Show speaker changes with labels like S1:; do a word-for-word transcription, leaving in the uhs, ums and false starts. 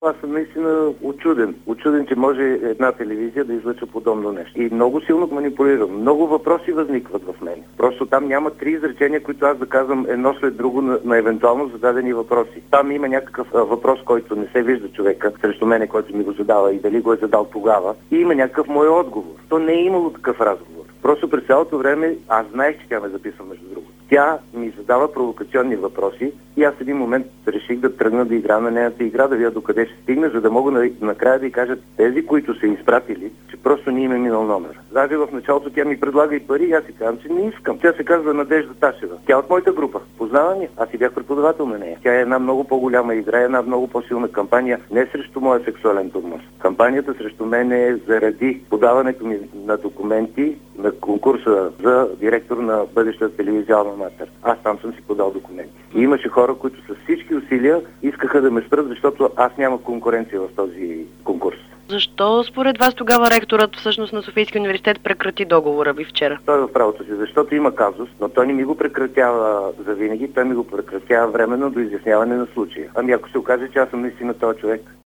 S1: Аз съм наистина очуден. Очуден, че може една телевизия да излъчва подобно нещо. И много силно манипулирам. Много въпроси възникват в мен. Просто там няма три изречения, които аз да казвам едно след друго на, на евентуално зададени въпроси. Там има някакъв а, въпрос, който не се вижда човека срещу мене, който ми го задава и дали го е задал тогава. И има някакъв мой отговор. То не е имало такъв разговор. Просто през цялото време аз знаех, че тя ме записва между другото. Тя ми задава провокационни въпроси и аз в един момент реших да тръгна да игра на нейната игра, да видя докъде ще стигне, за да мога на, накрая да й кажат тези, които са изпратили, че просто не им е минал номер. Даже в началото тя ми предлага и пари и аз си казвам, че не искам. Тя се казва Надежда Ташева. Тя от моята група. Познава ми. Аз си бях преподавател на нея. Тя е една много по-голяма игра, една много по-силна кампания, не срещу моя сексуален тормоз. Кампанията срещу мен е заради подаването ми на документи на конкурса за директор на бъдещата телевизионна матер. Аз там съм си подал документи. И имаше хора, които с всички усилия искаха да ме спрат, защото аз нямах конкуренция в този конкурс.
S2: Защо според вас тогава ректорът всъщност на Софийския университет прекрати договора ви вчера?
S1: Той е в правото си, защото има казус, но той не ми го прекратява за винаги, той ми го прекратява временно до изясняване на случая. Ами ако се окаже, че аз съм наистина този човек.